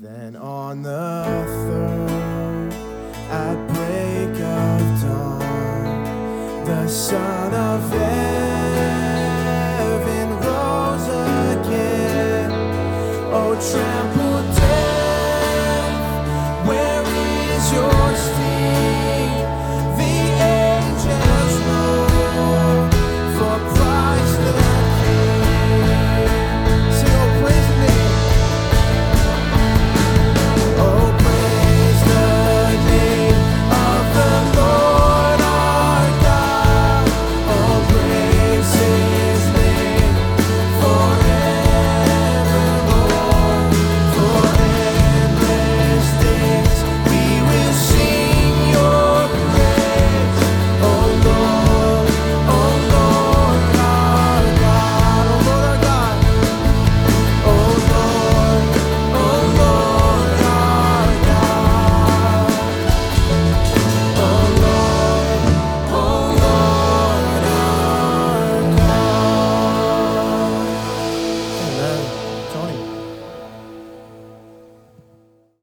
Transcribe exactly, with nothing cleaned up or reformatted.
Then on the third, at break of dawn, the Son of heaven rose again. Oh, trample down